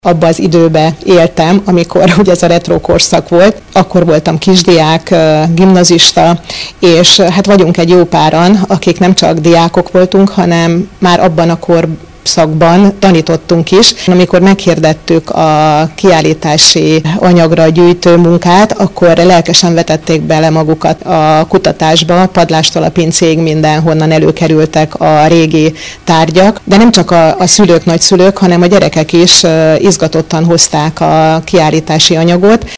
Abba az időbe éltem, amikor ugye ez a retro korszak volt, akkor voltam kisdiák, gimnazista, és hát vagyunk egy jó páran, akik nem csak diákok voltunk, hanem már abban a korszakban tanítottunk is. Amikor meghirdettük a kiállítási anyagra gyűjtő munkát, akkor lelkesen vetették bele magukat a kutatásba, padlástól a pincéig mindenhonnan előkerültek a régi tárgyak, de nem csak a szülők, nagyszülők, hanem a gyerekek is izgatottan hozták a kiállítási anyagot.